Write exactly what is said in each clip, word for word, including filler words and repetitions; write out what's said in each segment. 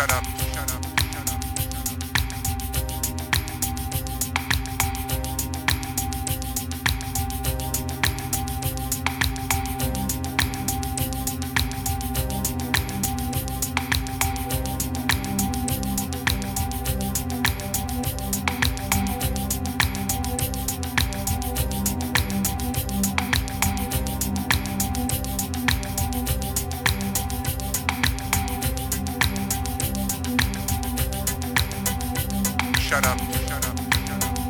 Shut up, shut up, shut up. Shut up, shut up, shut up.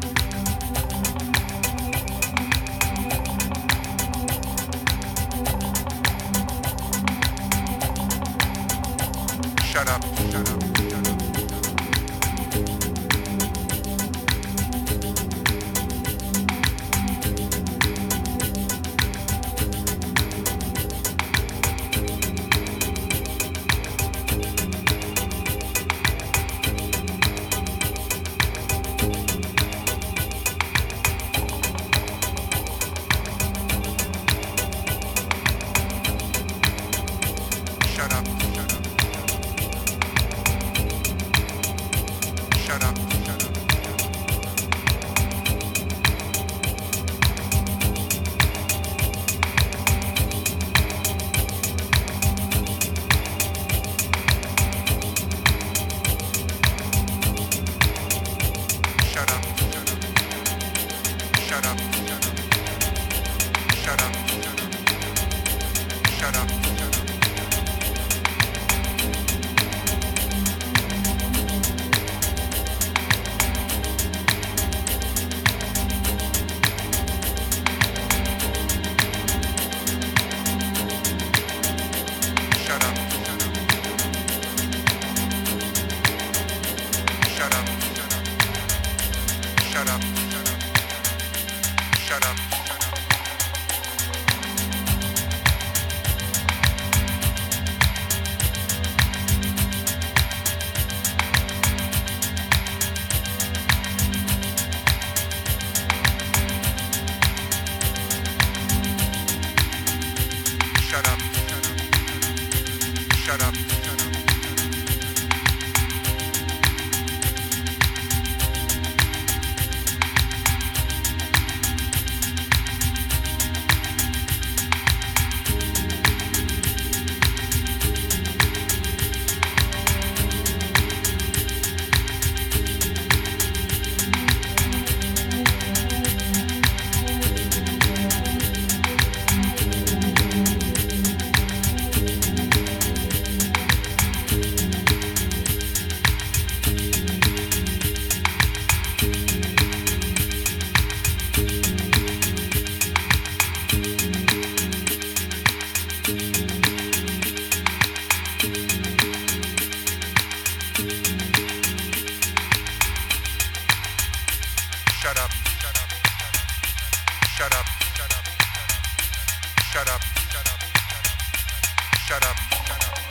Shut up, shut up, shut up. Shut up, shut up. Shut up, shut up. Shut up, shut up. Shut up, shut up. Shut up, shut up. Shut up, shut up. Shut up, shut up. Shut up, shut up. Shut up, shut up. Shut up, shut up. Shut up, shut up. Shut up, shut up. Shut up, shut up, shut up, shut up, shut up, shut up, shut up, shut up, shut up, shut up.